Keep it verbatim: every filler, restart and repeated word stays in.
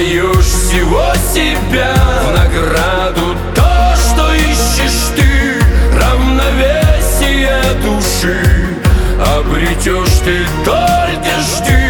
отдаешь всего себя в награду то, что ищешь ты, равновесие души обретешь ты, только жди.